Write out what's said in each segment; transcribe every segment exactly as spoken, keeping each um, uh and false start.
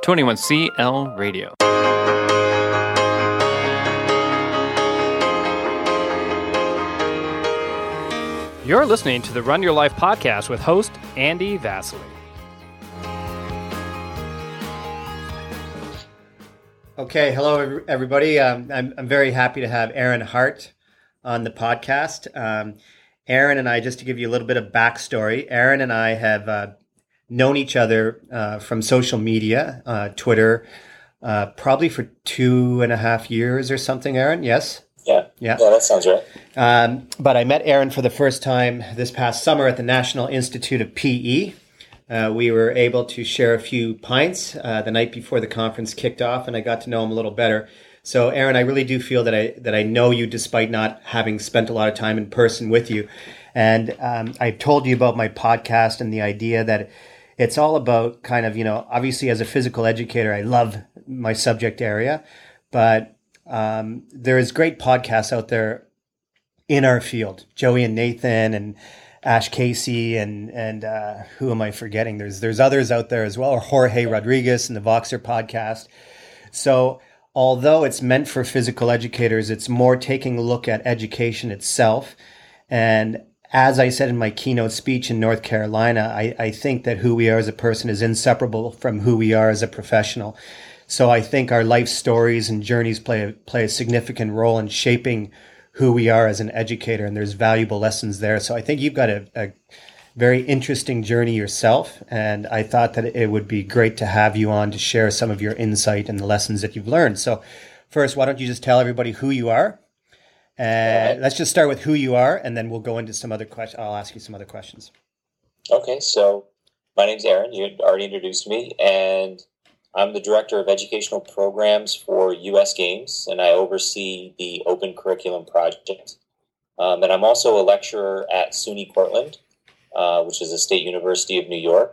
twenty-one C L Radio. You're listening to the Run Your Life podcast with host Andy Vasily. Okay, hello everybody. Um, I'm, I'm very happy to have Aaron Hart on the podcast. Um, Aaron and I, just to give you a little bit of backstory, Aaron and I have uh, known each other uh, from social media, uh, Twitter, uh, probably for two and a half years or something, Aaron, yes? Yeah, yeah, yeah, that sounds right. Um, but I met Aaron for the first time this past summer at the National Institute of P E. Uh, we were able to share a few pints uh, the night before the conference kicked off, and I got to know him a little better. So, Aaron, I really do feel that I that I know you despite not having spent a lot of time in person with you. And um, I've told you about my podcast and the idea that it's all about kind of, you know, obviously as a physical educator, I love my subject area, but Um, there is great podcasts out there in our field. Joey and Nathan and Ash Casey and and uh, who am I forgetting? There's there's others out there as well, or Jorge Rodriguez and the Voxer podcast. So although it's meant for physical educators, it's more taking a look at education itself. And as I said in my keynote speech in North Carolina, I, I think that who we are as a person is inseparable from who we are as a professional. So I think our life stories and journeys play a, play a significant role in shaping who we are as an educator, and there's valuable lessons there. So I think you've got a, a very interesting journey yourself, and I thought that it would be great to have you on to share some of your insight and the lessons that you've learned. So first, why don't you just tell everybody who you are? And uh, let's just start with who you are, and then we'll go into some other questions. I'll ask you some other questions. Okay, so my name's Aaron. You had already introduced me, and I'm the Director of Educational Programs for U S Games, and I oversee the Open Curriculum Project. Um, and I'm also a lecturer at SUNY Cortland, uh, which is a state university of New York.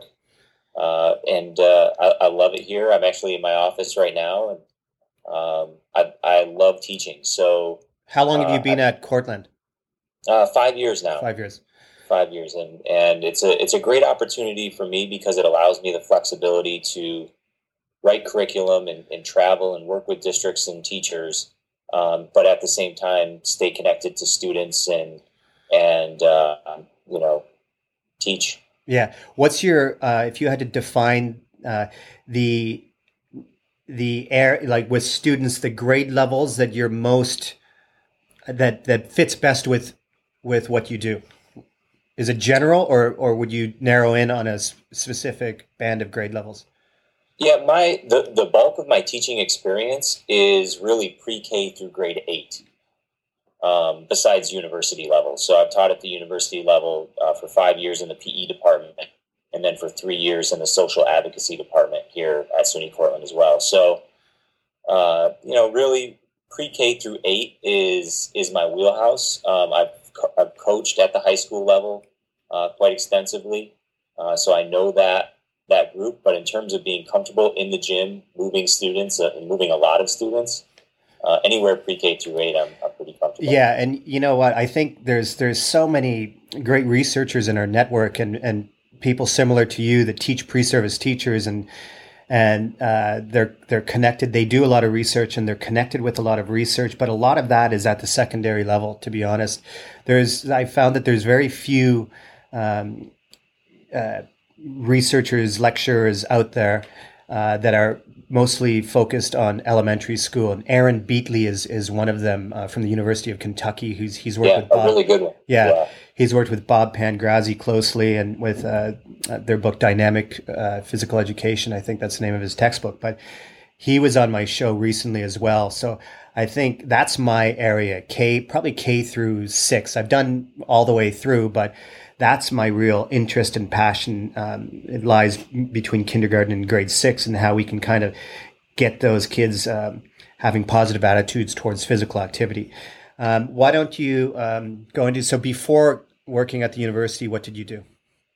Uh, and uh, I, I love it here. I'm actually in my office right now, and um, I, I love teaching. So, how long have you uh, been I, at Cortland? Uh, five years now. Five years. Five years, and and it's a it's a great opportunity for me because it allows me the flexibility to write curriculum and, and travel and work with districts and teachers, um, but at the same time stay connected to students and and uh, you know teach. Yeah, what's your uh, if you had to define uh, the the air like with students the grade levels that you're most that that fits best with with what you do? Is it general, or or would you narrow in on a specific band of grade levels? Yeah, my the, the bulk of my teaching experience is really pre-K through grade eight, um, besides university level. So I've taught at the university level uh, for five years in the P E department, and then for three years in the social advocacy department here at SUNY Cortland as well. So, uh, you know, really pre-K through eight is is my wheelhouse. Um, I've co- I've coached at the high school level uh, quite extensively, uh, so I know that. that group, but in terms of being comfortable in the gym, moving students, uh, and moving a lot of students, uh, anywhere pre-K through eight, I'm, I'm pretty comfortable. Yeah, and you know what? I think there's there's so many great researchers in our network, and, and people similar to you that teach pre-service teachers, and and uh, they're they're connected. They do a lot of research, and they're connected with a lot of research, but a lot of that is at the secondary level. To be honest, there's I found that there's very few. Um, uh, researchers, lecturers out there uh, that are mostly focused on elementary school. And Aaron Beatley is is one of them uh, from the University of Kentucky. Who's he's worked yeah, with Bob. a really good one. Yeah, yeah, he's worked with Bob Pangrazi closely, and with uh, their book Dynamic uh, Physical Education. I think that's the name of his textbook. But he was on my show recently as well. So I think that's my area. K probably K through six. I've done all the way through, but that's my real interest and passion. Um, it lies between kindergarten and grade six, and how we can kind of get those kids um, having positive attitudes towards physical activity. Um, why don't you um, go into, so before working at the university, what did you do?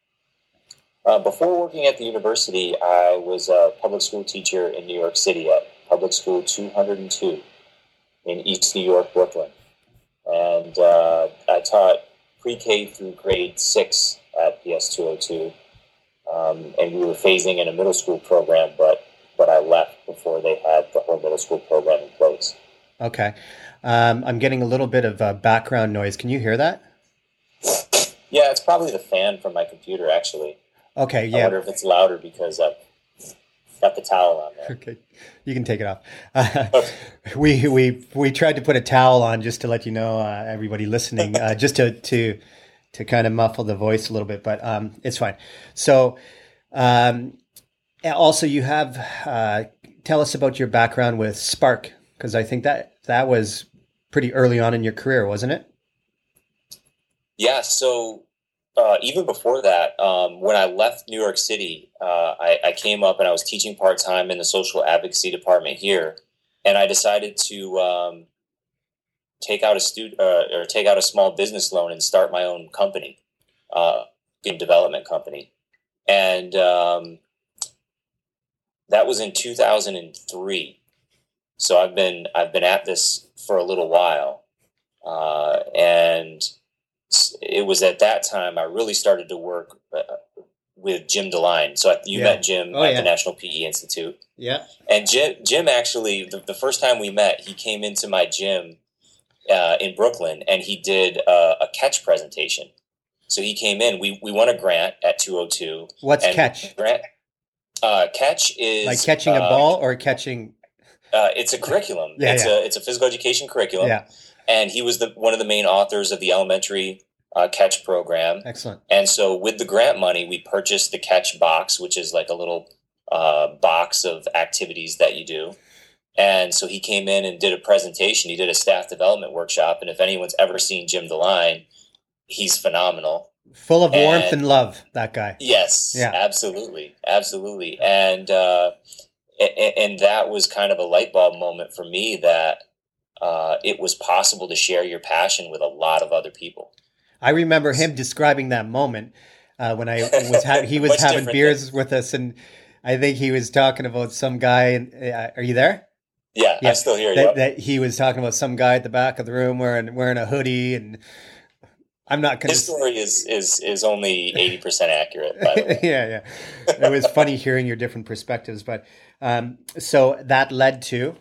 Uh, before working at the university, I was a public school teacher in New York City at Public School two hundred two in East New York, Brooklyn. And uh, I taught pre-K through grade six P S two oh two, um, and we were phasing in a middle school program, but but I left before they had the whole middle school program in place. Okay. Um, I'm getting a little bit of uh, background noise. Can you hear that? Yeah, it's probably the fan from my computer, actually. Okay, yeah. I wonder if it's louder because I've got the towel on there. Okay, you can take it off. Uh, we we we tried to put a towel on just to let you know, uh, everybody listening, uh, just to to to kind of muffle the voice a little bit, but um, it's fine. So, um, also you have uh, tell us about your background with Spark, because I think that that was pretty early on in your career, wasn't it? Yeah. So uh, even before that, um, when I left New York City, uh, I, I came up and I was teaching part-time in the social advocacy department here. And I decided to um, take out a student uh, or take out a small business loan and start my own company, uh, game development company. And um, that was in two thousand three. So I've been, I've been at this for a little while. Uh, and it was at that time I really started to work uh, with Jim DeLine. So you yeah. met Jim oh, at yeah. the National P E Institute. Yeah. And Jim, Jim actually, the, the first time we met, he came into my gym uh, in Brooklyn and he did uh, a catch presentation. So he came in, we, we won a grant at two oh two. What's catch? Grant, uh, catch is... Like catching uh, a ball or catching... Uh, it's a curriculum. yeah, it's yeah. a it's a physical education curriculum. Yeah. And he was the one of the main authors of the elementary uh, catch program. Excellent. And so with the grant money, we purchased the catch box, which is like a little uh, box of activities that you do. And so he came in and did a presentation. He did a staff development workshop. And if anyone's ever seen Jim DeLine, he's phenomenal. Full of warmth and, and love, that guy. Yes, yeah. absolutely. Absolutely. And, uh, and, and that was kind of a light bulb moment for me that uh, it was possible to share your passion with a lot of other people. I remember him describing that moment uh, when I was ha- he was having beers than- with us, and I think he was talking about some guy. And uh, are you there? Yeah, yeah, I'm still here. That, yep. that he was talking about some guy at the back of the room wearing wearing a hoodie, and I'm not going to. His story is is is only eighty percent accurate. By the way. yeah, yeah. It was funny hearing your different perspectives, but um, so that led to.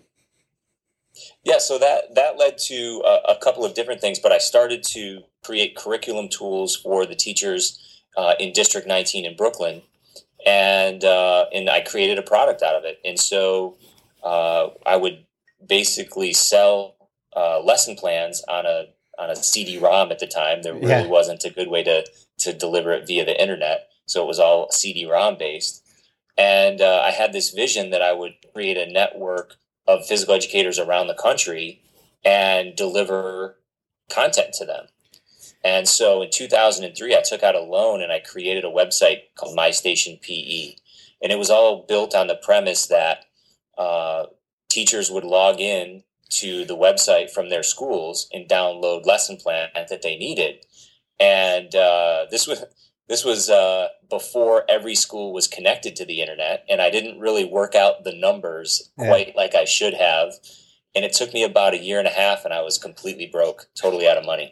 Yeah, so that, that led to a, a couple of different things, but I started to create curriculum tools for the teachers uh, in District nineteen in Brooklyn, and uh, and I created a product out of it. And so uh, I would basically sell uh, lesson plans on a on a C D ROM at the time. There really yeah. wasn't a good way to to deliver it via the internet, so it was all C D ROM based. And uh, I had this vision that I would create a network of physical educators around the country and deliver content to them. And so in two thousand three, I took out a loan and I created a website called My Station P E. And it was all built on the premise that uh, teachers would log in to the website from their schools and download lesson plans that they needed. And uh, this was this was uh, before every school was connected to the internet, and I didn't really work out the numbers quite yeah. like I should have. And it took me about a year and a half, and I was completely broke, totally out of money.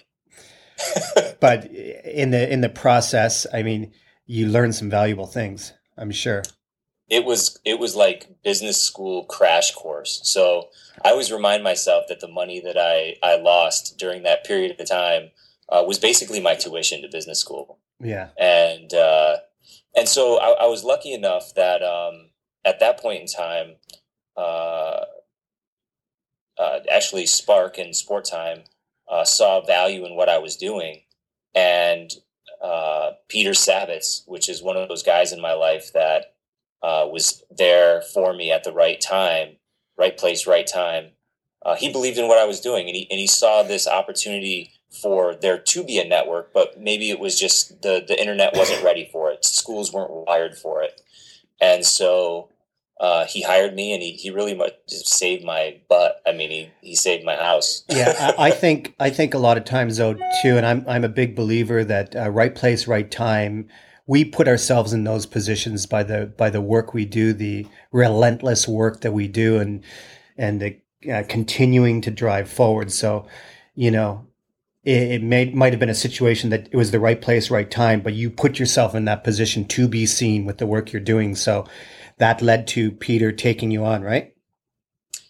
But in the in the process, I mean, you learned some valuable things, I'm sure. It was it was like business school crash course. So I always remind myself that the money that I, I lost during that period of time uh, was basically my tuition to business school. Yeah. And uh, and so I, I was lucky enough that um, at that point in time, uh, uh, actually Spark and Sport Time uh, saw value in what I was doing. And uh, Peter Savitz, which is one of those guys in my life that uh, was there for me at the right time, right place, right time. Uh, he believed in what I was doing, and he and he saw this opportunity for there to be a network, but maybe it was just the, the internet wasn't ready for it. Schools weren't wired for it. And so uh, he hired me, and he, he really much saved my butt. I mean, he, he saved my house. yeah, I, I think I think a lot of times, though, too, and I'm, I'm a big believer that uh, right place, right time, we put ourselves in those positions by the by the work we do, the relentless work that we do, and, and the uh, continuing to drive forward. So, you know, it may, might have been a situation that it was the right place, right time, but you put yourself in that position to be seen with the work you're doing. So that led to Peter taking you on, right?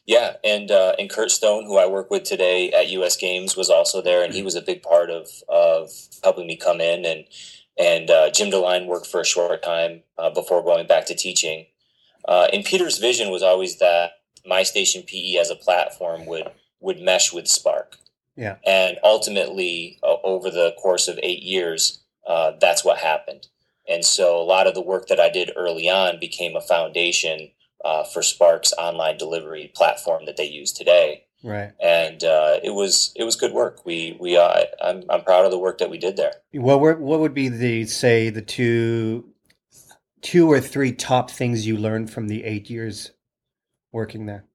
Yeah, and uh, and Kurt Stone, who I work with today at U S Games, was also there, and he was a big part of of helping me come in. And and uh, Jim DeLine worked for a short time uh, before going back to teaching. Uh, and Peter's vision was always that MyStation P E as a platform would would mesh with Spark. Yeah, and ultimately, uh, over the course of eight years, uh, that's what happened. And so, a lot of the work that I did early on became a foundation Uh, for Spark's online delivery platform that they use today, right? And uh, it was it was good work. We we uh, I'm I'm proud of the work that we did there. What were what would be the say the two two or three top things you learned from the eight years working there?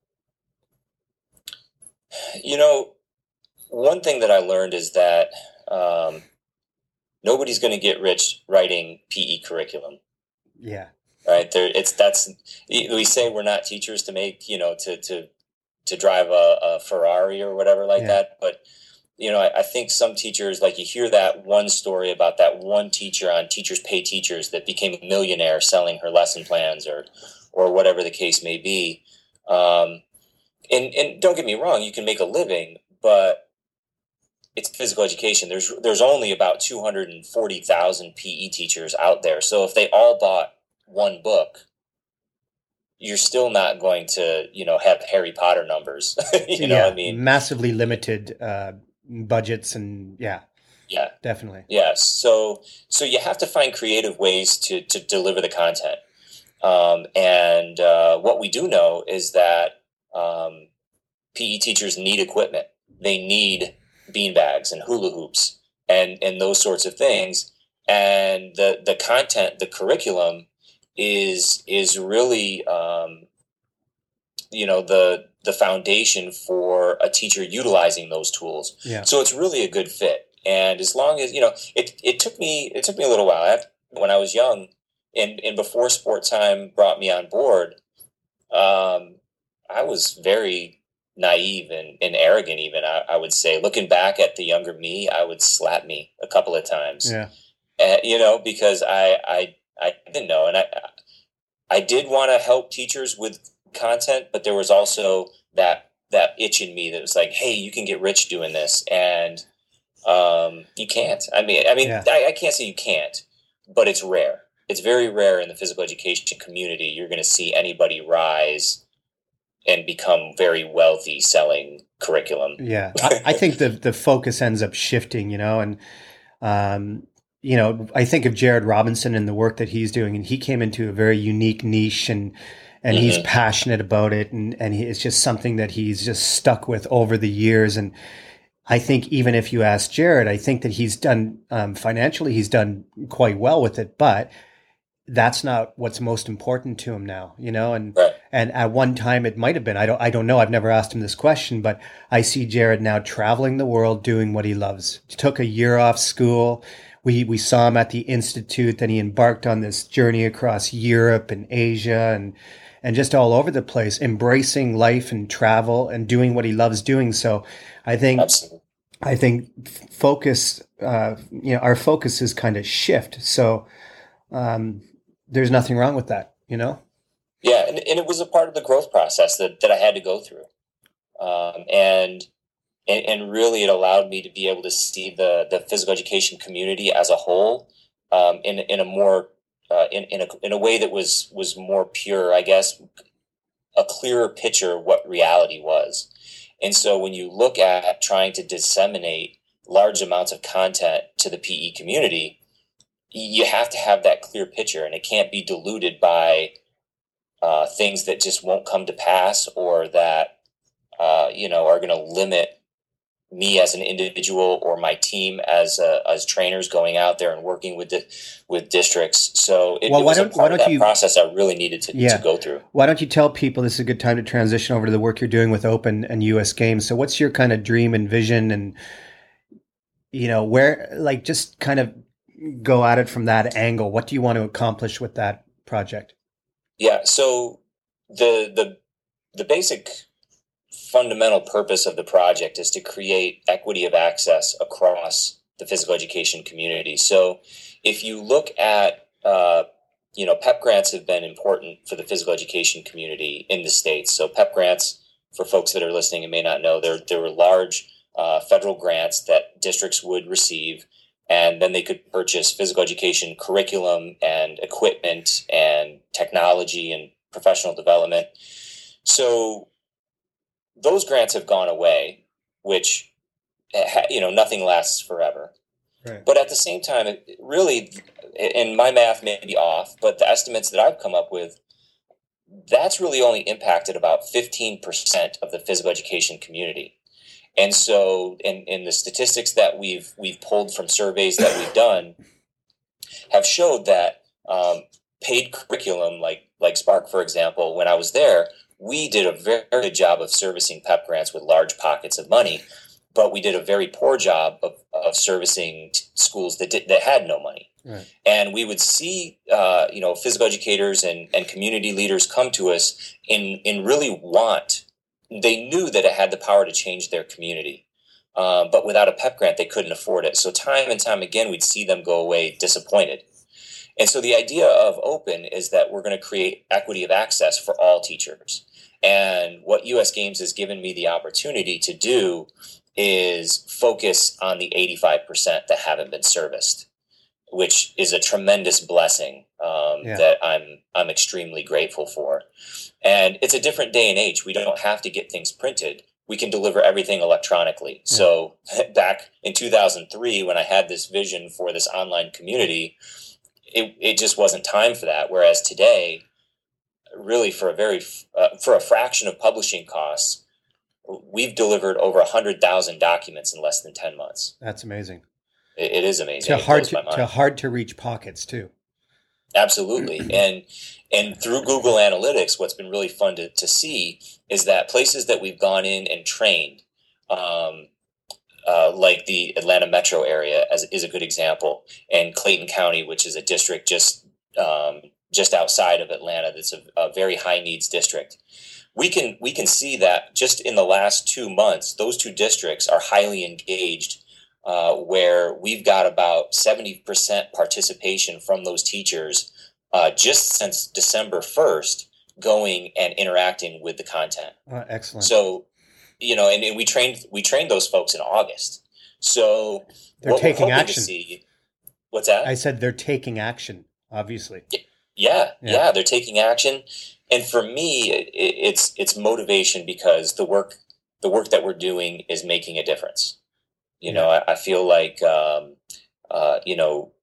You know, one thing that I learned is that um, nobody's going to get rich writing P E curriculum. Yeah. Right there, it's that's we say we're not teachers to make you know to to to drive a, a Ferrari or whatever like Yeah. that. But you know, I, I think some teachers, like you hear that one story about that one teacher on Teachers Pay Teachers that became a millionaire selling her lesson plans or or whatever the case may be. Um, and and don't get me wrong, you can make a living, but it's physical education. There's there's only about two hundred forty thousand P E teachers out there. So if they all bought one book, you're still not going to, you know, have Harry Potter numbers. you know yeah, what I mean? Massively limited uh, budgets and yeah, Yeah, definitely. yeah. So, so you have to find creative ways to to deliver the content. Um, and uh, what we do know is that um, P E teachers need equipment. They need beanbags and hula hoops and and those sorts of things. And the the content, the curriculum, is is really um, you know the the foundation for a teacher utilizing those tools. Yeah. So it's really a good fit. And as long as you know, it it took me it took me a little while. I, when I was young, and and before Sport Time brought me on board, um, I was very naive and, and arrogant. Even I, I would say, looking back at the younger me, I would slap me a couple of times. Yeah. Uh, you know, because I I. I didn't know, and I I did want to help teachers with content, but there was also that that itch in me that was like, "Hey, you can get rich doing this," and um, you can't. I mean, I mean, Yeah. I, I can't say you can't, but it's rare. It's very rare in the physical education community. You're going to see anybody rise and become very wealthy selling curriculum. Yeah, I, I think the the focus ends up shifting, you know, and um, you know, I think of Jared Robinson and the work that he's doing, and he came into a very unique niche, and and mm-hmm. he's passionate about it, and and he, it's just something that he's just stuck with over the years. And I think even if you ask Jared, I think that he's done um, financially, he's done quite well with it, but that's not what's most important to him now, you know. And right. and at one time it might have been. I don't I don't know. I've never asked him this question, but I see Jared now traveling the world doing what he loves. He took a year off school. We we saw him at the Institute, then he embarked on this journey across Europe and Asia and and just all over the place, embracing life and travel and doing what he loves doing. So I think Absolutely. I think focus, uh, you know, our focus is kind of shift. So um, there's nothing wrong with that, you know? Yeah, and, and it was a part of the growth process that, that I had to go through. Um, and And, and really, it allowed me to be able to see the, the physical education community as a whole um, in in a more uh, in in a in a way that was was more pure, I guess, a clearer picture of what reality was. And so, when you look at trying to disseminate large amounts of content to the P E community, you have to have that clear picture, and it can't be diluted by uh, things that just won't come to pass or that uh, you know are going to limit me as an individual or my team as uh, as trainers going out there and working with di- with districts. So it, well, it was why a don't, part why of don't that you, process I really needed to, yeah. to go through. Why don't you tell people this is a good time to transition over to the work you're doing with Open and U S Games? So what's your kind of dream and vision, and, you know, where, like, just kind of go at it from that angle. What do you want to accomplish with that project? Yeah. So the the the basic fundamental purpose of the project is to create equity of access across the physical education community. So if you look at, uh, you know, PEP grants have been important for the physical education community in the States. So PEP grants for folks that are listening and may not know, there there were large uh, federal grants that districts would receive, and then they could purchase physical education curriculum and equipment and technology and professional development. So those grants have gone away, which, you know, nothing lasts forever. Right. But at the same time, it really, and my math may be off, but the estimates that I've come up with, that's really only impacted about fifteen percent of the physical education community. And so in, in the statistics that we've we've pulled from surveys that we've done have showed that um, paid curriculum, like like Spark, for example, when I was there, we did a very good job of servicing PEP grants with large pockets of money, but we did a very poor job of, of servicing t- schools that did, that had no money. Right. And we would see, uh, you know, physical educators and, and community leaders come to us and, and really want. They knew that it had the power to change their community, um, but without a PEP grant, they couldn't afford it. So time and time again, we'd see them go away disappointed. And so the idea of Open is that we're going to create equity of access for all teachers. And what U S Games has given me the opportunity to do is focus on the eighty-five percent that haven't been serviced, which is a tremendous blessing um, yeah. that I'm I'm extremely grateful for. And it's a different day and age. We don't have to get things printed. We can deliver everything electronically. Yeah. So back in two thousand three, when I had this vision for this online community, it, it just wasn't time for that. Whereas today, really for a very uh, for a fraction of publishing costs, we've delivered over one hundred thousand documents in less than ten months. That's amazing. It, it is amazing. To hard to, to hard to reach pockets too. Absolutely. and and through Google Analytics, what's been really fun to, to see is that places that we've gone in and trained, um, uh, like the Atlanta metro area as is a good example, and Clayton County, which is a district just um, just outside of Atlanta, that's a, a very high needs district. We can we can see that just in the last two months, those two districts are highly engaged, uh, where we've got about seventy percent participation from those teachers uh, just since December first, going and interacting with the content. Uh, excellent. So, you know, and, and we trained we trained those folks in August. So they're taking action. See, what's that? I said they're taking action, obviously. Yeah, yeah, yeah, yeah they're taking action. And for me, it, it's it's motivation because the work the work that we're doing is making a difference. You know, I, I feel like um, uh, you know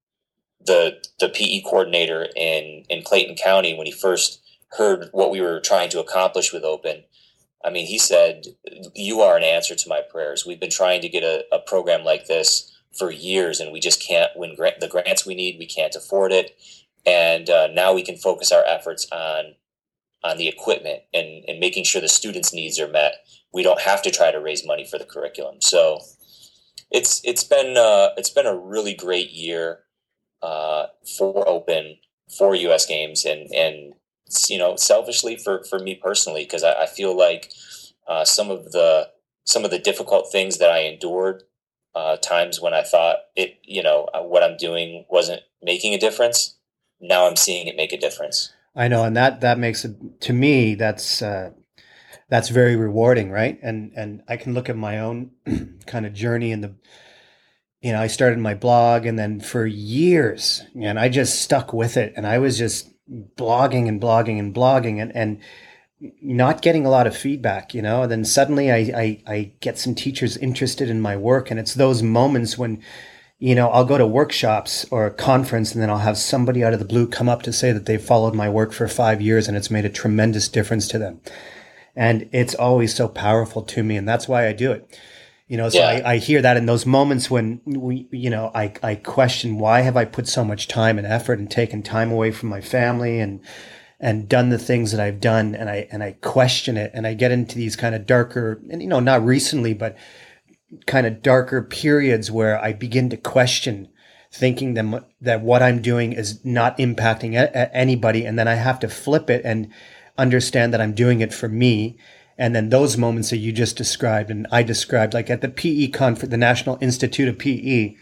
the the P E coordinator in in Clayton County, when he first heard what we were trying to accomplish with Open, I mean, he said, "You are an answer to my prayers. We've been trying to get a, a program like this for years, and we just can't win grant, the grants we need. We can't afford it, and uh, now we can focus our efforts on." on the equipment and, and making sure the students' needs are met. We don't have to try to raise money for the curriculum. So it's it's been uh, it's been a really great year uh, for Open, for U S Games, and and you know, selfishly for, for me personally, because I, I feel like uh, some of the some of the difficult things that I endured, uh, times when I thought it, you know, what I'm doing wasn't making a difference. Now I'm seeing it make a difference. I know, and that that makes it, to me, that's uh, that's very rewarding, right? And and I can look at my own kind of journey in the, you know, I started my blog, and then for years, and I just stuck with it, and I was just blogging and blogging and blogging, and and not getting a lot of feedback, you know. And then suddenly, I I, I get some teachers interested in my work, and it's those moments when, you know, I'll go to workshops or a conference, and then I'll have somebody out of the blue come up to say that they've followed my work for five years and it's made a tremendous difference to them. And it's always so powerful to me. And that's why I do it. You know, so yeah. I, I hear that in those moments when we, you know, I, I question, why have I put so much time and effort and taken time away from my family and, and done the things that I've done. And I, and I question it, and I get into these kind of darker, and, you know, not recently, but kind of darker periods where I begin to question, thinking that, that what I'm doing is not impacting a- anybody. And then I have to flip it and understand that I'm doing it for me. And then those moments that you just described and I described, like at the P E conference, the National Institute of P E,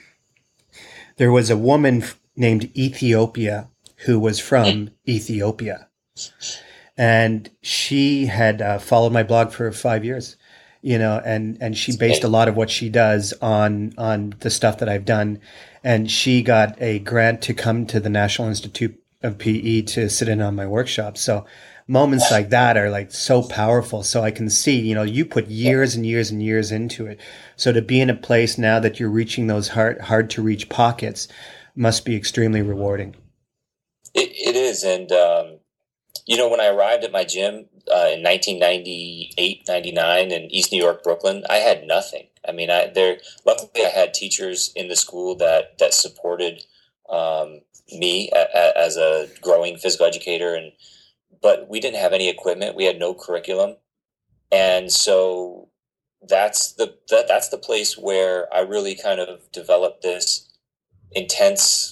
there was a woman named Ethiopia who was from Ethiopia. and she had uh, followed my blog for five years, you know, and, and she based a lot of what she does on, on the stuff that I've done. And she got a grant to come to the National Institute of P E to sit in on my workshop. So moments like that are like so powerful. So I can see, you know, you put years and years and years into it. So to be in a place now that you're reaching those hard, hard to reach pockets must be extremely rewarding. It, it is. And, um, you know, when I arrived at my gym uh, in nineteen ninety-eight, ninety-nine in East New York, Brooklyn, I had nothing. I mean, I there. Luckily, I had teachers in the school that that supported um, me a, a, as a growing physical educator, and but we didn't have any equipment. We had no curriculum, and so that's the that, that's the place where I really kind of developed this intense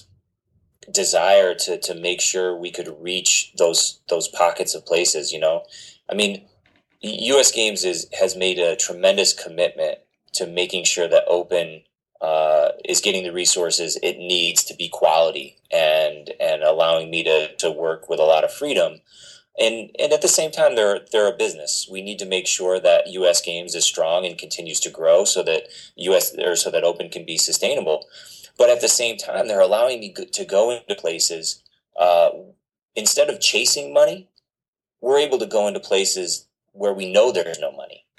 desire to to make sure we could reach those those pockets of places. You know, I mean, U S Games is has made a tremendous commitment to making sure that Open uh, is getting the resources it needs to be quality, and and allowing me to to work with a lot of freedom. And and at the same time, they're they're a business. We need to make sure that U S Games is strong and continues to grow, so that U S or so that Open can be sustainable. But at the same time, they're allowing me to go into places. Uh, instead of chasing money, we're able to go into places where we know there's no money,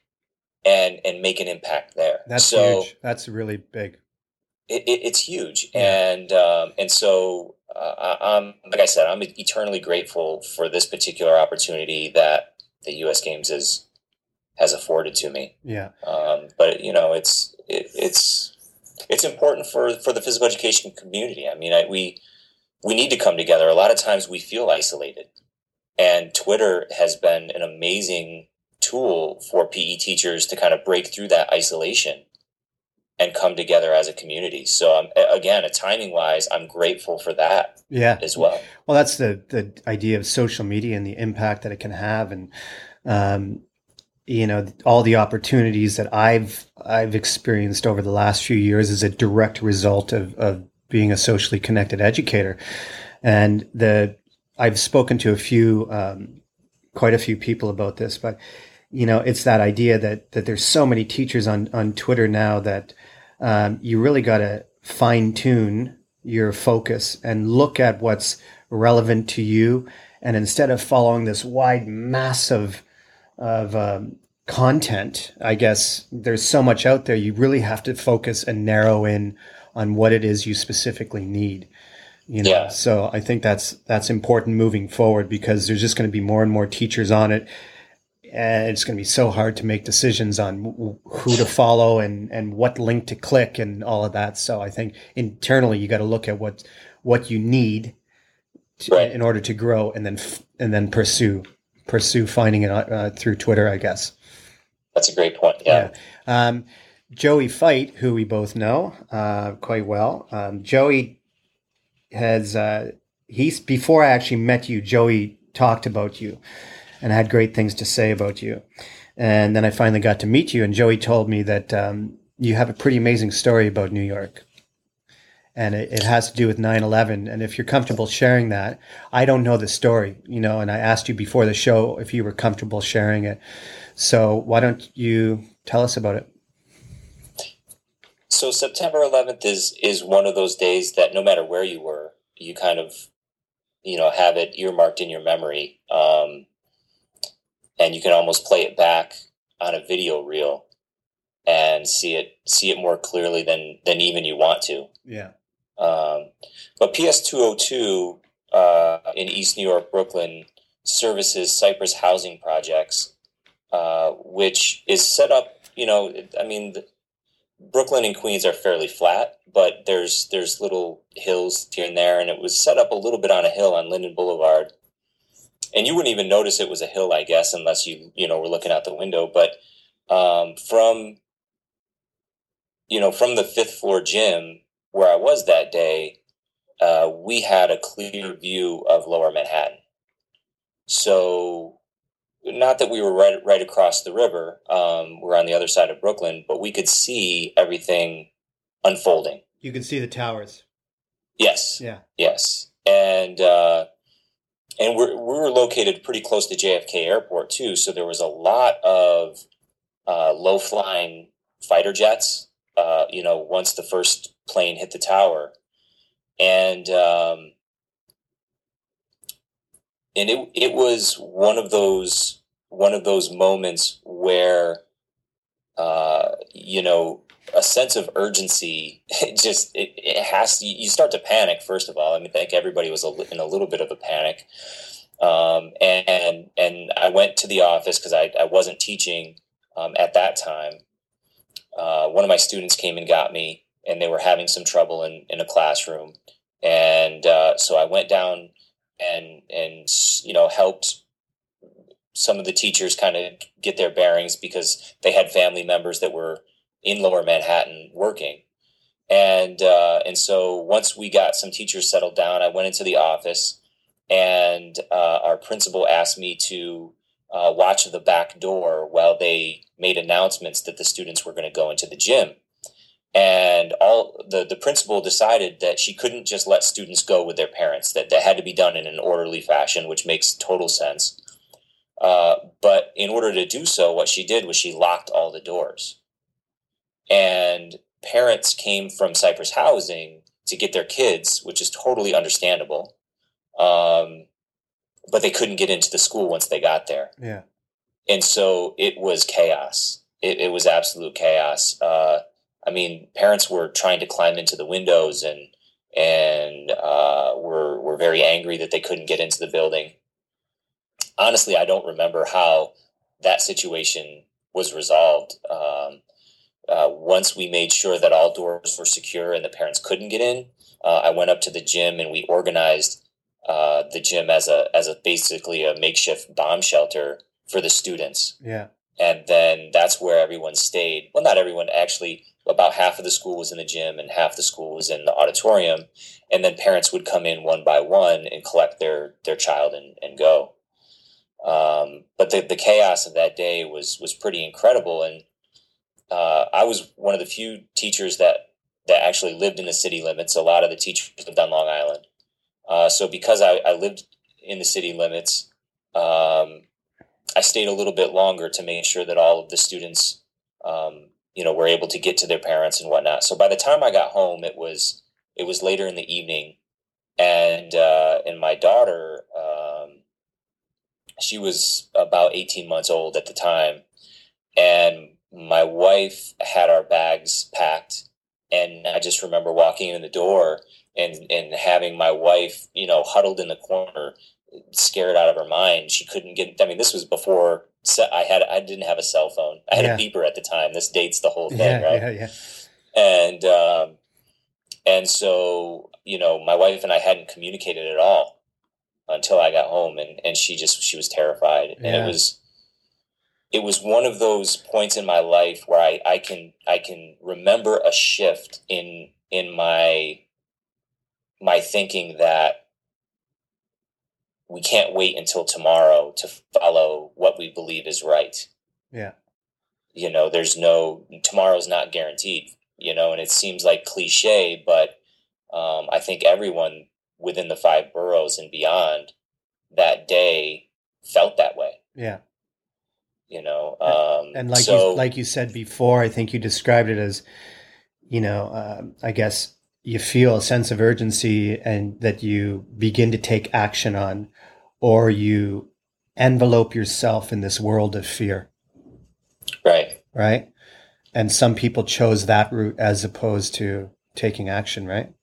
and and make an impact there. That's so huge. That's really big. It, it, it's huge, yeah. and um, and so uh, I'm like I said, I'm eternally grateful for this particular opportunity that the U S Games has has afforded to me. Yeah. Um, but you know, it's it, it's. It's important for, for the physical education community. I mean, I, we we need to come together. A lot of times we feel isolated, and Twitter has been an amazing tool for P E teachers to kind of break through that isolation and come together as a community. So, um, again, timing wise, I'm grateful for that. Yeah, as well. Well, that's the the idea of social media and the impact that it can have, and um, you know, all the opportunities that I've I've experienced over the last few years is a direct result of, of being a socially connected educator. And the I've spoken to a few, um, quite a few people about this, but you know, it's that idea that that there's so many teachers on on Twitter now that um, you really got to fine tune your focus and look at what's relevant to you, and instead of following this wide mass of of um, content, I guess there's so much out there. You really have to focus and narrow in on what it is you specifically need. You know, yeah. So I think that's that's important moving forward, because there's just going to be more and more teachers on it, and it's going to be so hard to make decisions on who to follow and and what link to click and all of that. So I think internally you got to look at what what you need to, right. in order to grow, and then and then pursue. pursue finding it uh, through Twitter, I guess. That's a great point. Yeah. yeah. Um, Joey Fight, who we both know uh, quite well. Um, Joey has, uh, he's, before I actually met you, Joey talked about you and had great things to say about you. And then I finally got to meet you, and Joey told me that um, you have a pretty amazing story about New York. And it, it has to do with nine eleven. And if you're comfortable sharing that, I don't know the story, you know, and I asked you before the show if you were comfortable sharing it. So why don't you tell us about it? So September eleventh is, is one of those days that no matter where you were, you kind of, you know, have it earmarked in your memory. Um, and you can almost play it back on a video reel and see it, see it more clearly than, than even you want to. Yeah. Um, but P S two oh two uh, in East New York, Brooklyn, services Cypress housing projects, uh, which is set up, you know, I mean, the, Brooklyn and Queens are fairly flat, but there's there's little hills here and there, and it was set up a little bit on a hill on Linden Boulevard. And you wouldn't even notice it was a hill, I guess, unless you, you know, were looking out the window. But um, from, you know, from the fifth floor gym, where I was that day, uh, we had a clear view of Lower Manhattan. So, not that we were right right across the river, um, we're on the other side of Brooklyn, but we could see everything unfolding. You could see the towers. Yes. Yeah. Yes. And uh, and we're, we were located pretty close to J F K Airport too. So there was a lot of uh, low flying fighter jets, uh, you know, once the first plane hit the tower. And, um, and it, it was one of those, one of those moments where, uh, you know, a sense of urgency, it just, it, it has to, you start to panic, first of all. I mean, I think everybody was in a little bit of a panic. Um, and, and I went to the office because I, I wasn't teaching, um, at that time. Uh, one of my students came and got me, and they were having some trouble in, in a classroom. And, uh, so I went down and, and, you know, helped some of the teachers kind of get their bearings because they had family members that were in Lower Manhattan working. And, uh, and so once we got some teachers settled down, I went into the office, and, uh, our principal asked me to, uh, watch the back door while they made announcements that the students were going to go into the gym. And all the, the principal decided that she couldn't just let students go with their parents, that that had to be done in an orderly fashion, which makes total sense. Uh, but in order to do so, what she did was she locked all the doors. And parents came from Cypress Housing to get their kids, which is totally understandable. Um, but they couldn't get into the school once they got there. Yeah. And so it was chaos. It, it was absolute chaos. Uh, I mean, parents were trying to climb into the windows and, and, uh, were, were very angry that they couldn't get into the building. Honestly, I don't remember how that situation was resolved. Um, uh, once we made sure that all doors were secure and the parents couldn't get in, uh, I went up to the gym and we organized, uh, the gym as a, as a, basically a makeshift bomb shelter for the students. Yeah. And then that's where everyone stayed. Well, not everyone, actually. About half of the school was in the gym and half the school was in the auditorium. And then parents would come in one by one and collect their, their child and, and go. Um, but the, the chaos of that day was, was pretty incredible. And, uh, I was one of the few teachers that, that actually lived in the city limits. A lot of the teachers lived on Long Island. Uh, so because I, I lived in the city limits, um, I stayed a little bit longer to make sure that all of the students, um, you know, were able to get to their parents and whatnot. So by the time I got home, it was, it was later in the evening, and, uh, and my daughter, um, she was about eighteen months old at the time. And my wife had our bags packed. And I just remember walking in the door and, and having my wife, you know, huddled in the corner, scared out of her mind. She couldn't get, I mean, this was before I had, I didn't have a cell phone. I had yeah. a beeper at the time. This dates the whole thing, yeah, right? Yeah, yeah. And, um, and so, you know, my wife and I hadn't communicated at all until I got home, and, and she just, she was terrified. And yeah. it was, it was one of those points in my life where I, I can, I can remember a shift in, in my, my thinking that we can't wait until tomorrow to follow what we believe is right. Yeah. You know, there's no, tomorrow's not guaranteed, you know, and it seems like cliche, but um, I think everyone within the five boroughs and beyond that day felt that way. Yeah. You know, um, and like so, you, like you said before, I think you described it as, you know, uh, I guess you feel a sense of urgency and that you begin to take action on, or you envelope yourself in this world of fear. Right. Right. And some people chose that route as opposed to taking action, right?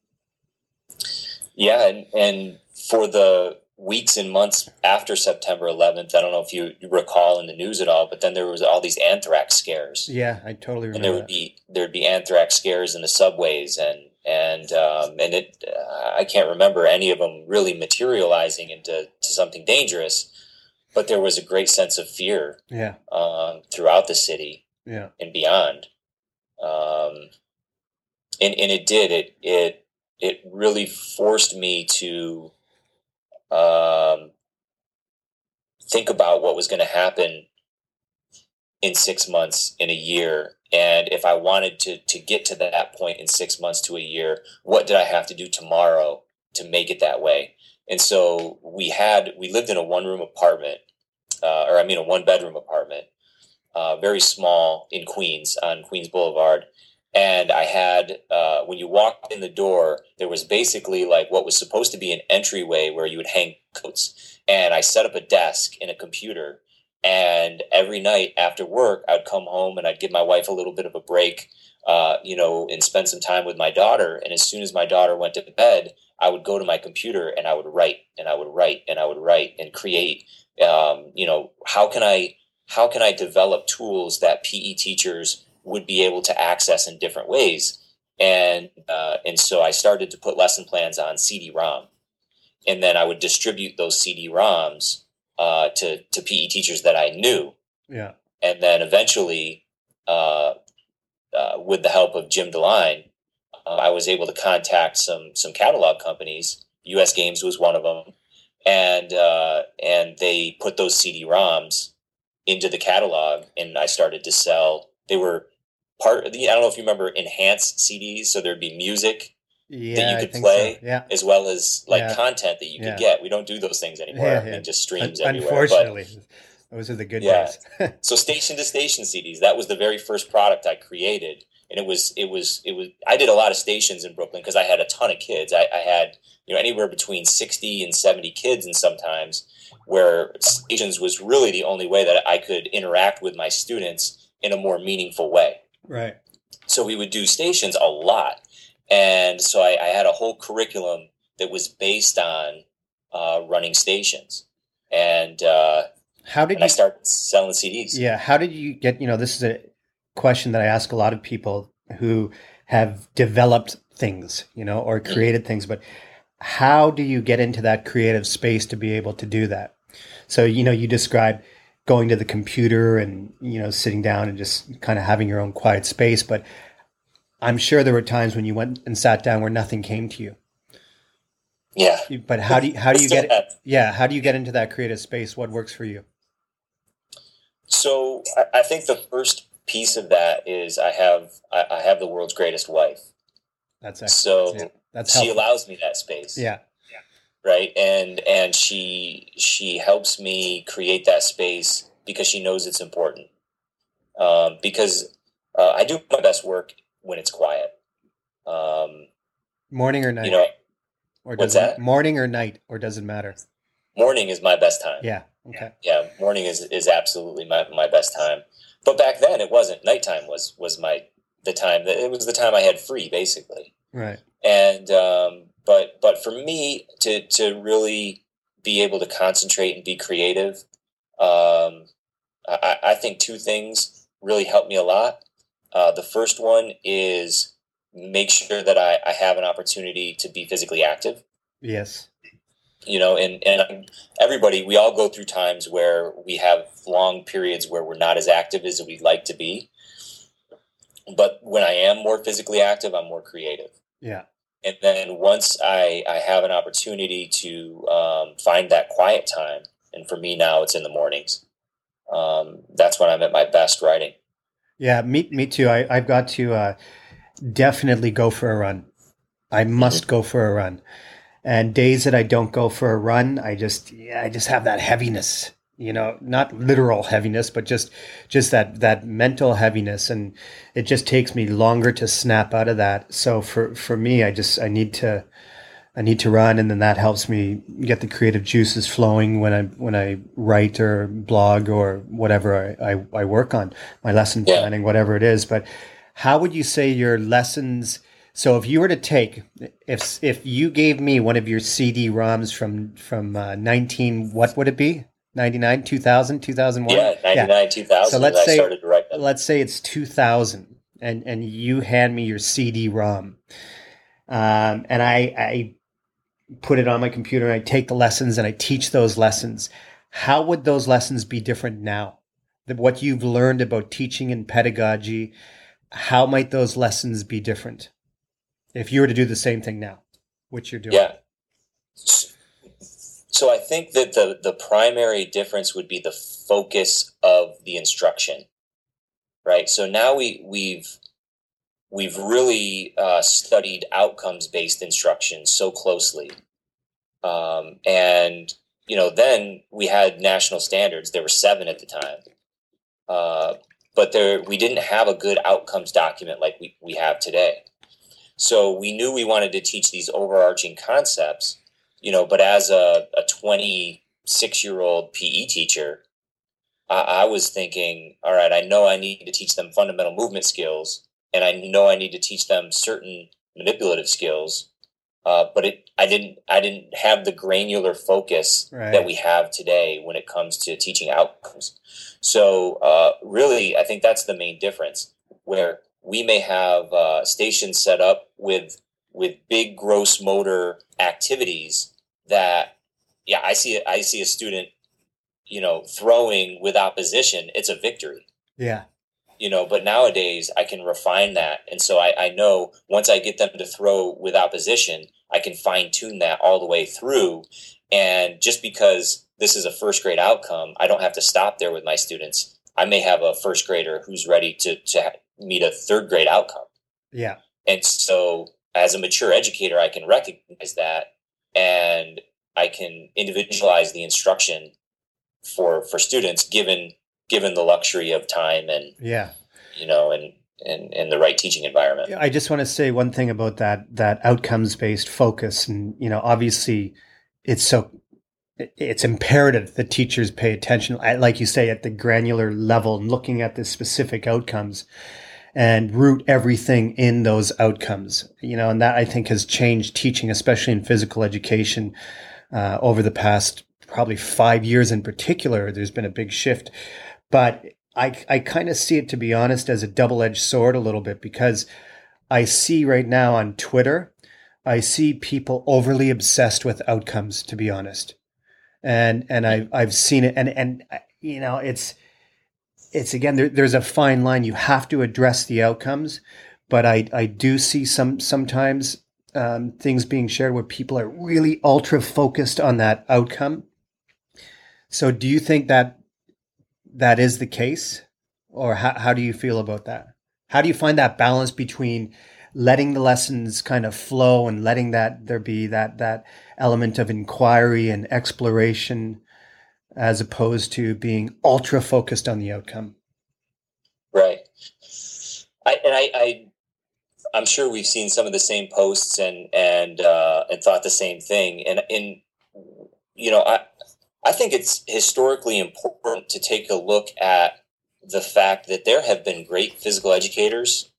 Yeah. And, and for the weeks and months after September eleventh, I don't know if you recall in the news at all, but then there was all these anthrax scares. Yeah, I totally remember. And there would that. be, there'd be anthrax scares in the subways, and, and, um, and it, uh, I can't remember any of them really materializing into to something dangerous, but there was a great sense of fear, yeah, um, throughout the city, yeah, and beyond. Um, and, and it did, it, it, it really forced me to, um, think about what was going to happen in six months, in a year. And if I wanted to, to get to that point in six months to a year, what did I have to do tomorrow to make it that way? And so we had, we lived in a one room apartment, uh, or I mean, a one bedroom apartment, uh, very small in Queens on Queens Boulevard. And I had, uh, when you walked in the door, there was basically like what was supposed to be an entryway where you would hang coats. And I set up a desk and a computer. And every night after work, I'd come home and I'd give my wife a little bit of a break, uh, you know, and spend some time with my daughter. And as soon as my daughter went to bed, I would go to my computer and I would write and I would write and I would write and create, um, you know, how can I, how can I develop tools that P E teachers would be able to access in different ways? And, uh, and so I started to put lesson plans on C D ROM, and then I would distribute those C D ROMs, uh, to, to P E teachers that I knew. Yeah. And then eventually, uh, uh, with the help of Jim DeLine, uh, I was able to contact some, some catalog companies. U S Games was one of them. And, uh, and they put those C D ROMs into the catalog, and I started to sell. They were part of the, I don't know if you remember enhanced C Ds. So there'd be music Yeah, that you I could think play, so. Yeah. as well as like Yeah. content that you Yeah. could get. We don't do those things anymore. Yeah, I yeah. mean, just streams Un- everywhere. Unfortunately, those are the good Yeah. days. So station to station C Ds, that was the very first product I created. And it was, it was, it was, I did a lot of stations in Brooklyn because I had a ton of kids. I, I had, you know, anywhere between sixty and seventy kids, and sometimes where stations was really the only way that I could interact with my students in a more meaningful way. Right. So we would do stations a lot. And so I, I had a whole curriculum that was based on uh, running stations. And, uh, How did and I you started selling C Ds. Yeah, how did you get, you know, this is a question that I ask a lot of people who have developed things, you know, or created things, but how do you get into that creative space to be able to do that? So, you know, you described going to the computer and, you know, sitting down and just kind of having your own quiet space, but I'm sure there were times when you went and sat down where nothing came to you. Yeah. But how do you, how do you Still get, have. yeah, how do you get into that creative space? What works for you? So I, I think the first piece of that is I have I, I have the world's greatest wife. That's excellent. So Yeah, that's she helpful. allows me that space. Yeah. Right. And and she she helps me create that space because she knows it's important. Um, because uh, I do my best work when it's quiet. Um, Morning or night? you know, Or what's does it, that? morning or night, or does it matter? morning is my best time. Yeah. Okay. Yeah, morning is is absolutely my, my best time. But back then it wasn't. Nighttime was was my the time that it was the time I had free, basically. Right. And um, but but for me to to really be able to concentrate and be creative, um, I, I think two things really help me a lot. Uh, the first one is make sure that I, I have an opportunity to be physically active. Yes. You know, and, and everybody, we all go through times where we have long periods where we're not as active as we'd like to be. But when I am more physically active, I'm more creative. Yeah. And then once I, I have an opportunity to um, find that quiet time, and for me now it's in the mornings, um, that's when I'm at my best writing. Yeah. Me, me too. I, I've got to uh, definitely go for a run. I must go for a run. And days that I don't go for a run, I just, yeah, I just have that heaviness, you know, not literal heaviness, but just, just that, that mental heaviness. And it just takes me longer to snap out of that. So for, for me, I just, I need to, I need to run. And then that helps me get the creative juices flowing when I, when I write or blog or whatever I, I, I work on, my lesson Yeah. planning, whatever it is. But how would you say your lessons? So if you were to take, if if you gave me one of your C D ROMs from from uh, nineteen, what would it be? ninety-nine, two thousand, two thousand one? Yeah, ninety-nine, two thousand, So let's I say- started to write them. Let's say it's two thousand, and and you hand me your C D ROM, um, and I I put it on my computer and I take the lessons and I teach those lessons. How would those lessons be different now? The, what you've learned about teaching and pedagogy, how might those lessons be different if you were to do the same thing now, which you're doing? Yeah. So I think that the, the primary difference would be the focus of the instruction, right? So now we, we've we've really uh, studied outcomes-based instruction so closely Um, and, you know, then we had national standards. There were seven at the time. Uh, but there, we didn't have a good outcomes document like we, we have today. So we knew we wanted to teach these overarching concepts, you know, but as a, a twenty-six-year-old P E teacher, I, I was thinking, all right, I know I need to teach them fundamental movement skills, and I know I need to teach them certain manipulative skills, uh, but it, I didn't, I didn't have the granular focus Right. that we have today when it comes to teaching outcomes. So uh, really, I think that's the main difference, where we may have uh, stations set up with with big gross motor activities that, yeah, I see I see a student, you know, throwing with opposition. It's a victory. Yeah. You know, but nowadays I can refine that. And so I, I know once I get them to throw with opposition, I can fine tune that all the way through. And just because this is a first grade outcome, I don't have to stop there with my students. I may have a first grader who's ready to, to meet a third grade outcome. Yeah. And so as a mature educator, I can recognize that, and I can individualize the instruction for, for students given given the luxury of time and, Yeah. you know, and, and, and the right teaching environment. I just want to say one thing about that, that outcomes based focus. And, you know, obviously it's so, it's imperative that teachers pay attention, like you say, at the granular level, looking at the specific outcomes and root everything in those outcomes, you know, and that I think has changed teaching, especially in physical education, uh, over the past probably five years in particular. There's been a big shift. But I, I kind of see it, to be honest, as a double-edged sword a little bit, because I see right now on Twitter, I see people overly obsessed with outcomes, to be honest. And and I've, I've seen it. And, and you know, it's, it's again, there, there's a fine line. You have to address the outcomes. But I, I do see some sometimes um, things being shared where people are really ultra-focused on that outcome. So do you think that that is the case, or how, how do you feel about that? How do you find that balance between letting the lessons kind of flow and letting that there be that, that element of inquiry and exploration, as opposed to being ultra focused on the outcome? Right. I, and I, I, I'm sure we've seen some of the same posts and, and, uh, and thought the same thing. And, and, you know, I, I think it's historically important to take a look at the fact that there have been great physical educators.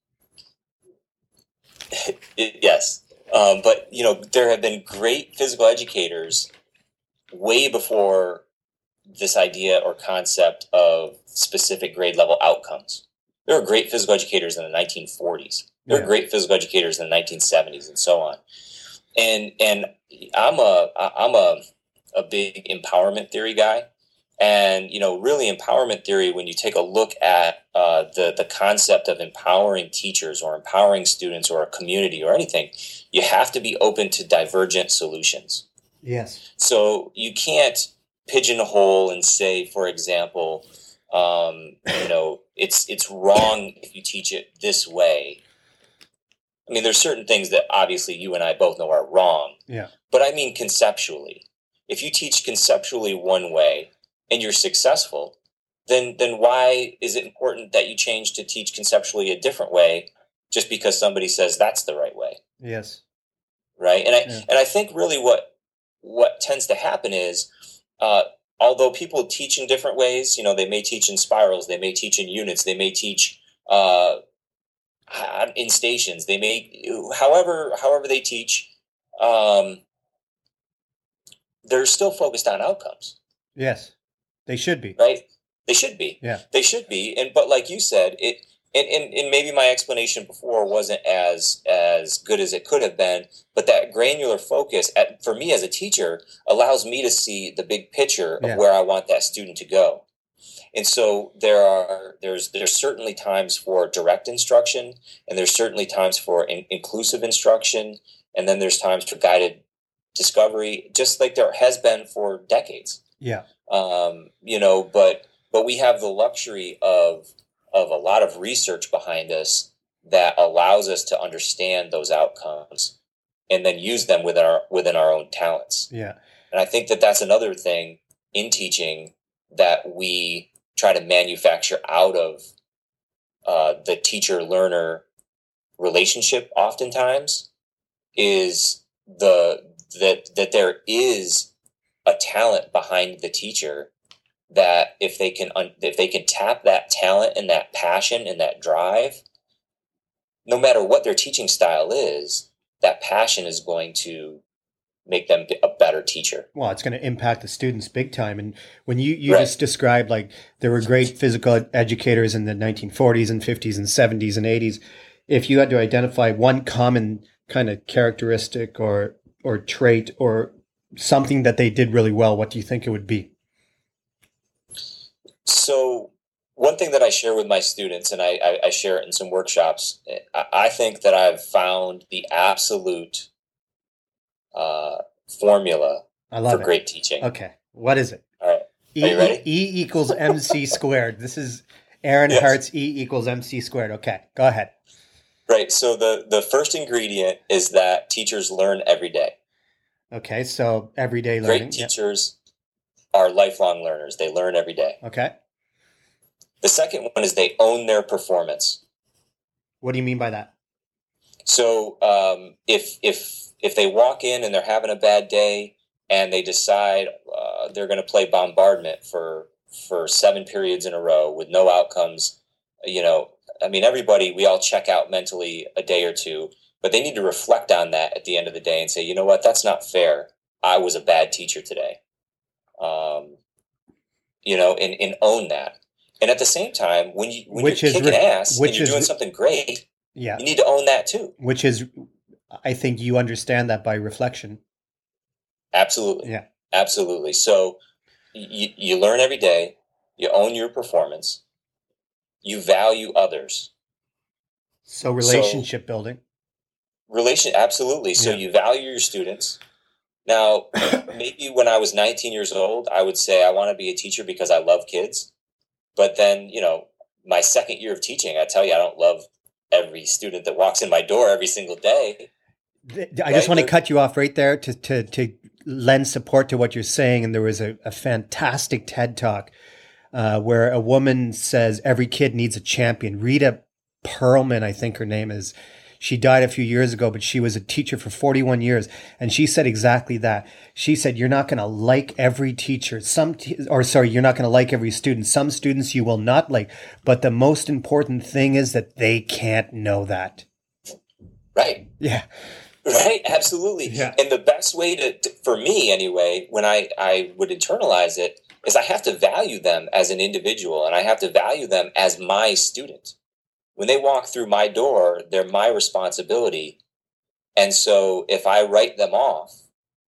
Yes. Um, but, you know, there have been great physical educators way before this idea or concept of specific grade level outcomes. There were great physical educators in the nineteen forties. There were Yeah. great physical educators in the nineteen seventies and so on. And, and I'm a, I'm a, a big empowerment theory guy. And, you know, really empowerment theory, when you take a look at uh, the, the concept of empowering teachers or empowering students or a community or anything, you have to be open to divergent solutions. Yes. So you can't pigeonhole and say, for example, um, you know, it's, it's wrong if you teach it this way. I mean, there's certain things that obviously you and I both know are wrong. Yeah. But I mean conceptually. If you teach conceptually one way and you're successful, then then why is it important that you change to teach conceptually a different way just because somebody says that's the right way? Yes. Right. And I Yeah. and I think really what what tends to happen is uh, although people teach in different ways, you know, they may teach in spirals, they may teach in units, they may teach uh, in stations, they may however however they teach. Um, they're still focused on outcomes. Yes. They should be. Right? They should be. Yeah. They should be. And but like you said, it and, and, and maybe my explanation before wasn't as as good as it could have been, but that granular focus at, for me as a teacher allows me to see the big picture of Yeah. where I want that student to go. And so there are there's there's certainly times for direct instruction, and there's certainly times for in, inclusive instruction, and then there's times for guided discovery, just like there has been for decades. Yeah. Um, you know, but but we have the luxury of of a lot of research behind us that allows us to understand those outcomes. and then use them within our within our own talents. Yeah. And I think that that's another thing in teaching that we try to manufacture out of uh, the teacher-learner relationship oftentimes is the that that there is a talent behind the teacher that if they can if they can tap that talent and that passion and that drive, no matter what their teaching style is, that passion is going to make them a better teacher. Well, it's going to impact the students big time. And when you, you Right. just described, like, there were great physical educators in the nineteen forties and fifties and seventies and eighties. If you had to identify one common kind of characteristic or, or trait or something that they did really well, what do you think it would be? So one thing that I share with my students, and I, I, I share it in some workshops, I, I think that I've found the absolute uh, formula I love for it. great teaching. Okay. What is it? All right. E, Are you ready? E equals M C squared. This is Aaron Yes. Hart's E equals M C squared. Okay. Go ahead. Right. So the, the first ingredient is that teachers learn every day. Okay. So everyday learning. Great Yep. teachers are lifelong learners. They learn every day. Okay. The second one is they own their performance. What do you mean by that? So um, if if if they walk in and they're having a bad day and they decide uh, they're going to play bombardment for for seven periods in a row with no outcomes, you know, I mean, everybody, we all check out mentally a day or two, but they need to reflect on that at the end of the day and say, you know what, that's not fair. I was a bad teacher today. Um, you know, and, and own that. And at the same time, when, you, when Which you're is kicking re- ass which and you're is doing re- something great, Yeah. you need to own that too. Which is, I think you understand that by reflection. Absolutely. Yeah. Absolutely. So you, you learn every day, you own your performance, you value others. So relationship building. Relation, absolutely. So Yeah. you value your students. Now, maybe when I was nineteen years old, I would say I want to be a teacher because I love kids. But then, you know, my second year of teaching, I tell you, I don't love every student that walks in my door every single day. Th- I Right, just want to but- cut you off right there to, to, to lend support to what you're saying. And there was a, a fantastic TED Talk uh, where a woman says every kid needs a champion. Rita Perlman, I think her name is. She died a few years ago, but she was a teacher for forty-one years. And she said exactly that. She said, you're not going to like every teacher, some, t- or sorry, you're not going to like every student. Some students you will not like, but the most important thing is that they can't know that. Right. Yeah. Right. Absolutely. Yeah. And the best way to, to, for me anyway, when I, I would internalize it, is I have to value them as an individual and I have to value them as my student. When they walk through my door, they're my responsibility. And so if I write them off,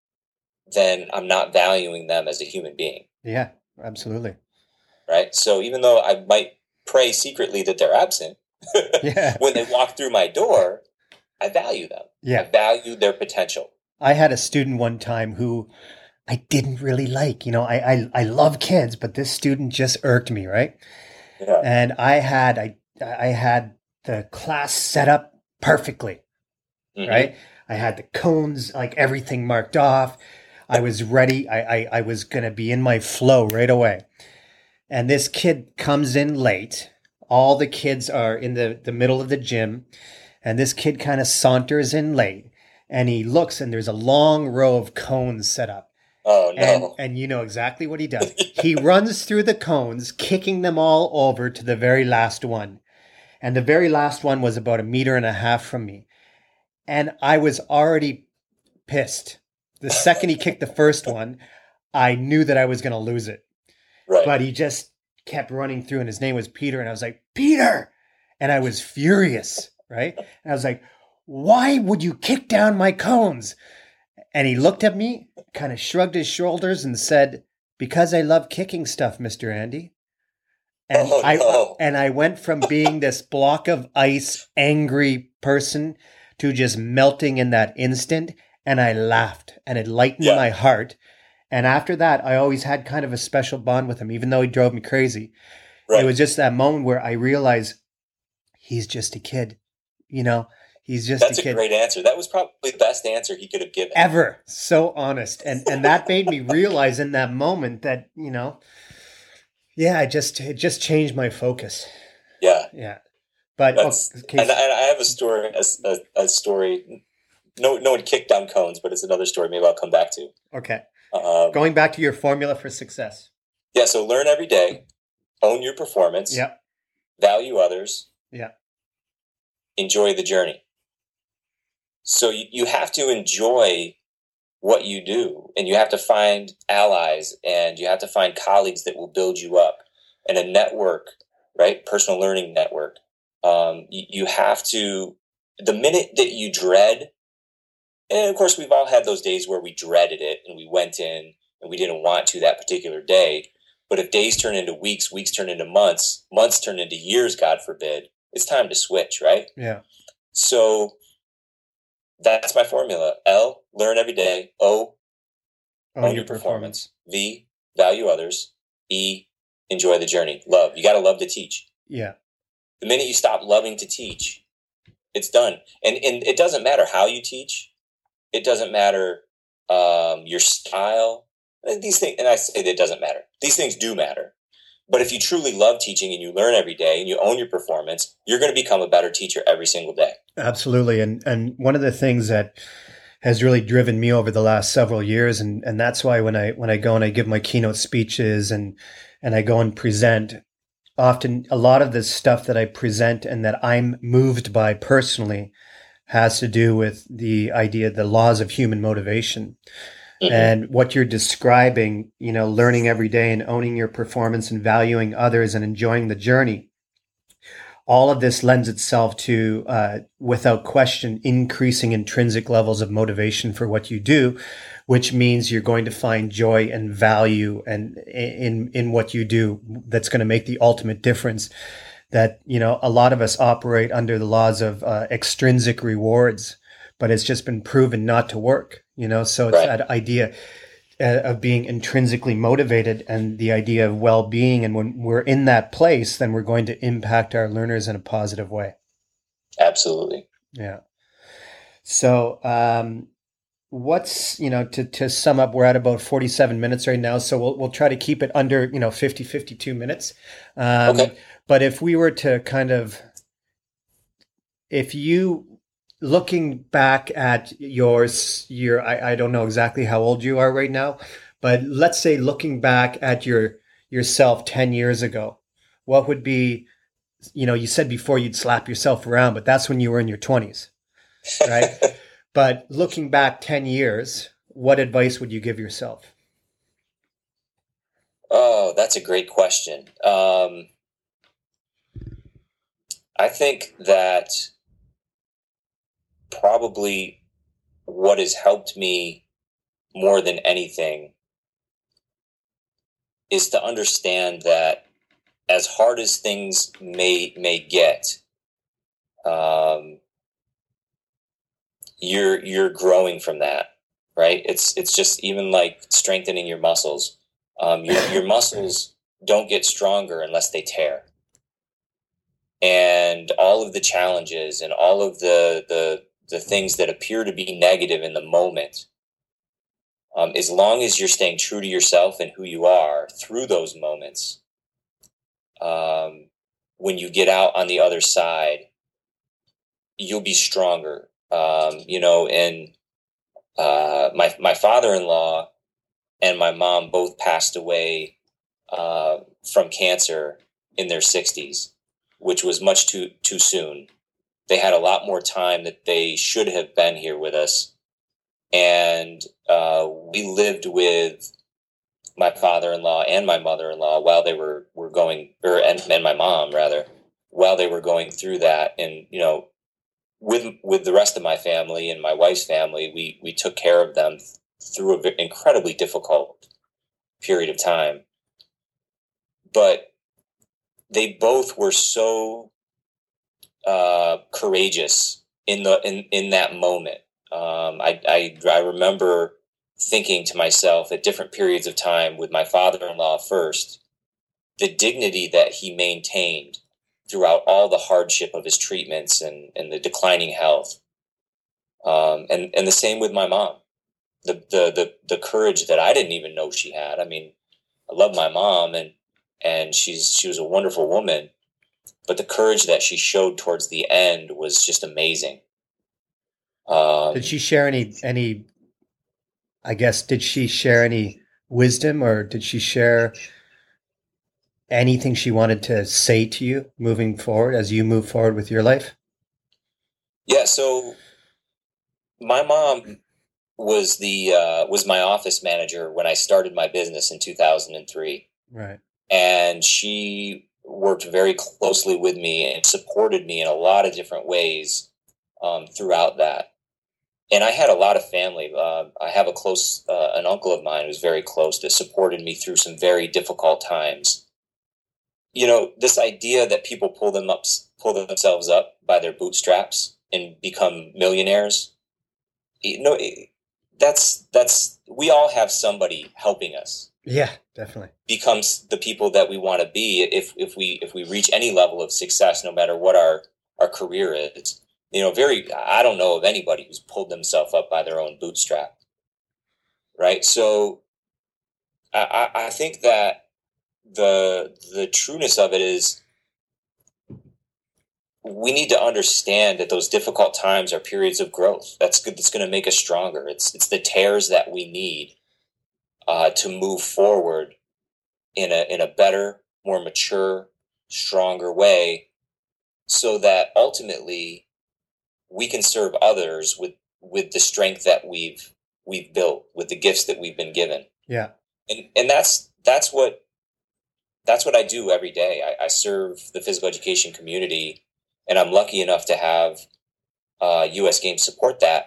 then I'm not valuing them as a human being. Yeah, absolutely. Right. So even though I might pray secretly that they're absent, Yeah. when they walk through my door, I value them. Yeah. I value their potential. I had a student one time who I didn't really like. You know, I, I, I love kids, but this student just irked me, right? Yeah. And I had I I had the class set up perfectly, Mhm. right? I had the cones, like everything marked off. I was ready. I, I, I was going to be in my flow right away. And this kid comes in late. All the kids are in the, the middle of the gym. And this kid kind of saunters in late. And he looks and there's a long row of cones set up. Oh, no. And, and you know exactly what he does. He runs through the cones, kicking them all over to the very last one. And the very last one was about a meter and a half from me. And I was already pissed. The second he kicked the first one, I knew that I was going to lose it. Right. But he just kept running through and his name was Peter. And I was like, Peter! And I was furious, right? And I was like, why would you kick down my cones? And he looked at me, kind of shrugged his shoulders and said, because I love kicking stuff, Mister Andy. And Oh, I no. and I went from being this block of ice, angry person to just melting in that instant. And I laughed and it lightened Yeah. my heart. And after that, I always had kind of a special bond with him, even though he drove me crazy. Right. It was just that moment where I realized he's just a kid. You know, He's just That's a a, kid. great answer. That was probably the best answer he could have given. Ever. So honest. And and that made me realize in that moment that, you know, yeah, I just it just changed my focus. Yeah. Yeah. But That's, okay. and, and I have a story, a, a, a story. No, no one kicked down cones, but it's another story. Maybe I'll come back to. Okay. Um, Going back to your formula for success. Yeah. So learn every day, own your performance. Yeah. Value others. Yeah. Enjoy the journey. So you, you have to enjoy what you do, and you have to find allies, and you have to find colleagues that will build you up, and a network, right? Personal learning network. Um, you, you have to, the minute that you dread, and of course we've all had those days where we dreaded it and we went in and we didn't want to that particular day. But if days turn into weeks, weeks turn into months, months turn into years, God forbid, it's time to switch, right? Yeah. So that's my formula. L, learn every day. O, own, own your performance. performance. V, value others. E, enjoy the journey. Love. You got to love to teach. Yeah. The minute you stop loving to teach, it's done. And and it doesn't matter how you teach. It doesn't matter um, your style. These things, and I say that it doesn't matter. These things do matter. But if you truly love teaching and you learn every day and you own your performance, you're going to become a better teacher every single day. Absolutely. And and one of the things that has really driven me over the last several years, and, and that's why when I when I go and I give my keynote speeches and and I go and present, often a lot of the stuff that I present and that I'm moved by personally has to do with the idea, the laws of human motivation. Mm-hmm. And what you're describing, you know, learning every day and owning your performance and valuing others and enjoying the journey. All of this lends itself to, uh, without question, increasing intrinsic levels of motivation for what you do, which means you're going to find joy and value and in, in what you do. That's going to make the ultimate difference. That, you know, a lot of us operate under the laws of uh, extrinsic rewards, but it's just been proven not to work, you know? So it's right. That idea of being intrinsically motivated and the idea of well-being. And when we're in that place, then we're going to impact our learners in a positive way. Absolutely. Yeah. So, um, what's, you know, to, to sum up, we're at about forty-seven minutes right now. So we'll, we'll try to keep it under, you know, fifty, fifty-two minutes. Um, okay. But if we were to kind of, if you, looking back at yours, your, I, I don't know exactly how old you are right now, but let's say looking back at your yourself ten years ago, what would be, you know, you said before you'd slap yourself around, but that's when you were in your twenties, right? But looking back ten years, what advice would you give yourself? Oh, that's a great question. Um, I think that probably what has helped me more than anything is to understand that as hard as things may may get, um, you're you're growing from that, right? It's it's just even like strengthening your muscles. Um, your your muscles don't get stronger unless they tear, and all of the challenges and all of the the the things that appear to be negative in the moment, um, as long as you're staying true to yourself and who you are through those moments, um, when you get out on the other side, you'll be stronger. Um, you know, and uh, my my father-in-law and my mom both passed away uh, from cancer in their sixties, which was much too too soon. They had a lot more time that they should have been here with us. And uh, we lived with my father-in-law and my mother-in-law while they were, were going, or and, and my mom rather, while they were going through that. And, you know, with with the rest of my family and my wife's family, we, we took care of them through an incredibly difficult period of time. But they both were so Uh, courageous in the in, in that moment. Um, I, I I remember thinking to myself at different periods of time with my father-in-law first, the dignity that he maintained throughout all the hardship of his treatments and, and the declining health. Um, and, and the same with my mom, the, the, the, the courage that I didn't even know she had. I mean, I love my mom and, and she's, she was a wonderful woman, but the courage that she showed towards the end was just amazing. Um, did she share any, any, I guess, did she share any wisdom, or did she share anything she wanted to say to you moving forward as you move forward with your life? Yeah. So my mom was the, uh, was my office manager when I started my business in two thousand three. Right. And she worked very closely with me and supported me in a lot of different ways, um, throughout that. And I had a lot of family. Uh, I have a close, uh, an uncle of mine who's very close that supported me through some very difficult times. You know, this idea that people pull them up, pull themselves up by their bootstraps and become millionaires. You know, that's, that's, we all have somebody helping us. Yeah, definitely. Becomes the people that we want to be if, if we, if we reach any level of success, no matter what our, our career is. You know, very, I don't know of anybody who's pulled themselves up by their own bootstrap. Right. So I, I think that the, the trueness of it is we need to understand that those difficult times are periods of growth. That's good. That's going to make us stronger. It's, it's the tears that we need uh, to move forward in a, in a better, more mature, stronger way, so that ultimately we can serve others with, with the strength that we've, we've built, with the gifts that we've been given. Yeah. And, and that's, that's what, that's what I do every day. I, I serve the physical education community, and I'm lucky enough to have uh, U S Games support that.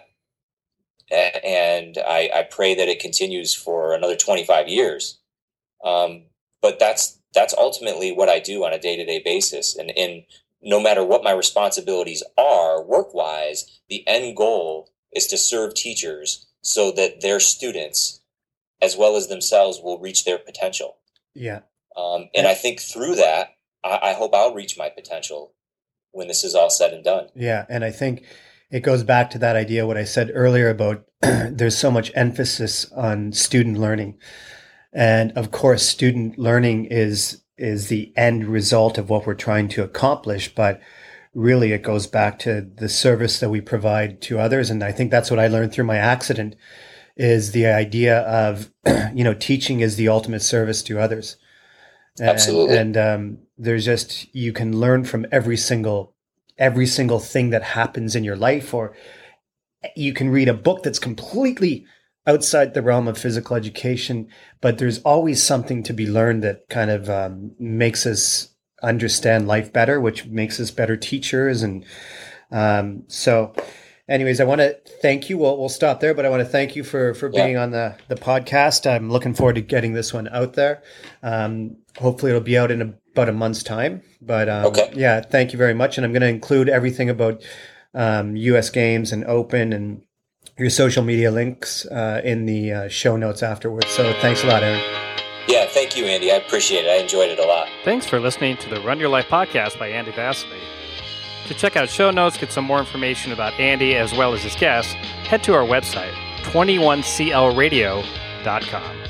And I, I pray that it continues for another twenty-five years. Um, but that's, that's ultimately what I do on a day-to-day basis. And, and no matter what my responsibilities are work-wise, the end goal is to serve teachers so that their students, as well as themselves, will reach their potential. Yeah. Um, and I think through that, I, I hope I'll reach my potential when this is all said and done. Yeah. And I think it goes back to that idea, what I said earlier about there's so much emphasis on student learning. And of course, student learning is, is the end result of what we're trying to accomplish. But really, it goes back to the service that we provide to others. And I think that's what I learned through my accident, is the idea of, you know, teaching is the ultimate service to others. And, Absolutely. And um, there's just, you can learn from every single, every single thing that happens in your life, or you can read a book that's completely outside the realm of physical education, but there's always something to be learned that kind of um, makes us understand life better, which makes us better teachers. And um, so anyways, I want to thank you. We'll, we'll stop there, but I want to thank you for, for being yeah. on the, the podcast. I'm looking forward to getting this one out there. Um, hopefully it'll be out in a, about a month's time, but um, okay. yeah, thank you very much. And I'm going to include everything about um, U S Games and Open and your social media links uh, in the uh, show notes afterwards. So thanks a lot, Aaron. Yeah, thank you, Andy. I appreciate it. I enjoyed it a lot. Thanks for listening to the Run Your Life podcast by Andy Vasily. To check out show notes, get some more information about Andy as well as his guests, head to our website, twenty-one c l radio dot com.